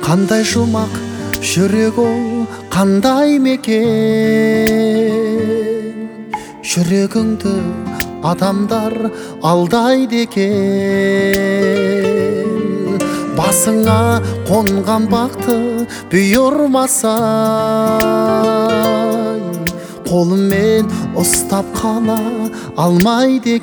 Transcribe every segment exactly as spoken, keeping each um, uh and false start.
Қандай жұмақ жүрек ол, қандай мекен. Жүрегіңді адамдар алдайды екен. Басыңа қонған бақты бұйырмасай, қолымен ұстап қала алмайды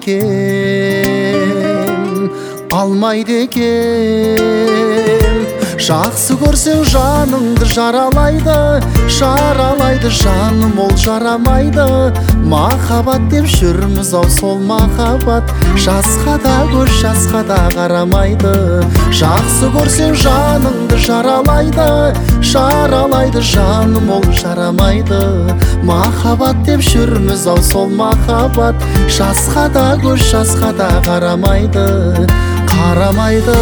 екен, алмайды екен. Жақсы көрсең жаныңды жаралайды, жаралайды жаным, ол жарамайды. Махаббат деп жүрміз ау, сол махаббат жасқа да көз жасқа да қарамайды. Жақсы көрсең жаныңды жаралайды, жаралайды жаным, ол жарамайды. Махаббат деп жүрміз ау, сол махаббат жасқа да көз жасқа да қарамайды, қарамайды,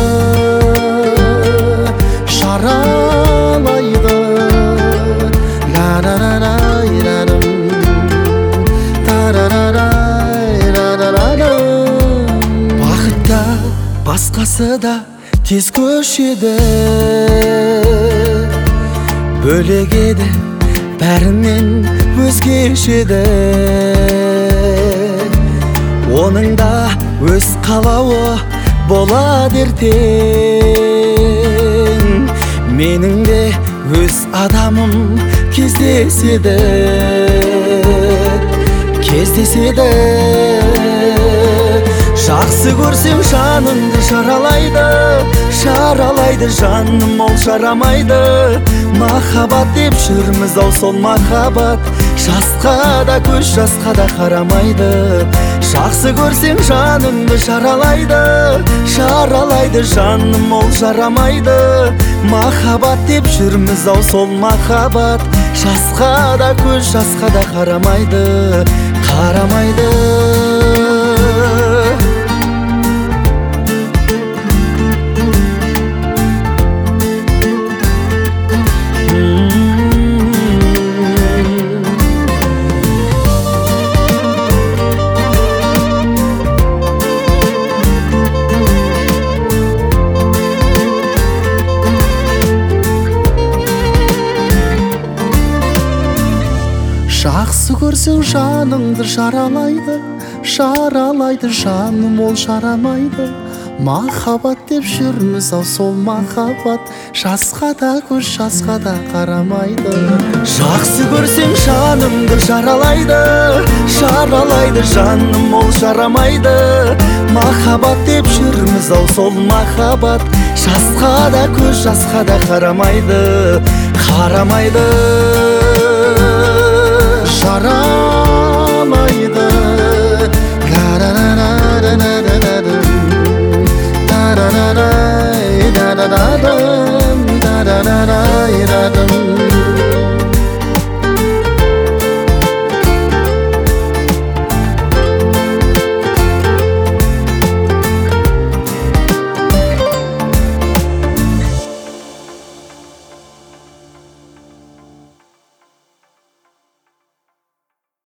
жаралайды. Бақытта басқасы да тез көшеді, бөлек еді бәрінен өзгешеді. Оның да өз қалауы болады ертең, менің де өз адамым кездеседі, кездеседі. Жақсы көрсең жаныңды жаралайды, жаралайды жаным, ол жарамайды. Махаббат деп жүрміз ау, сол махаббат жасқа да көз жасқа да қарамайды. Жақсы көрсең жаныңды жаралайды, жаралайды жаным, ол жарамайды. Махаббат деп жүрміз ау, сол махаббат жасқа да көз жасқа да қарамайды, қарамайды. Жақсы көрсең жаныңды жаралайды, жаралайды жаным, ол жарамайды. Махаббат деп жүрміз ау, сол махаббат жасқа да көз жасқа да қарамайды. Жақсы көрсең жаныңды жаралайды, жаралайды жаным, ол жарамайды. Махаббат деп жүрміз ау, сол махаббат жасқа да көз жасқа да қарамайды, қарамайды, жарамайды. Da da da da da da da da da da da da da da